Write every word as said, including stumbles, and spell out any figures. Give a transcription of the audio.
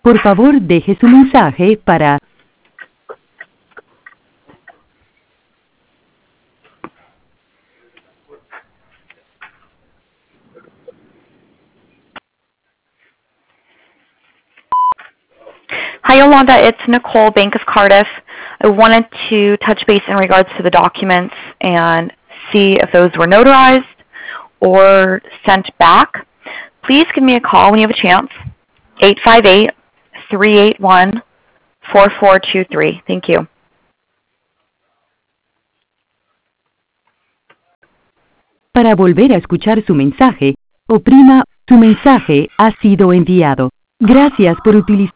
Por favor, deje su mensaje para Hi, Yolanda. It's Nicole, Bank of Cardiff. I wanted to touch base in regards to the documents and see if those were notarized or sent back. Please give me a call when you have a chance. eight five eight, three eight one, four four two three. Thank you. Para volver a escuchar su mensaje, oprima "Su mensaje ha sido enviado". Gracias por utilizar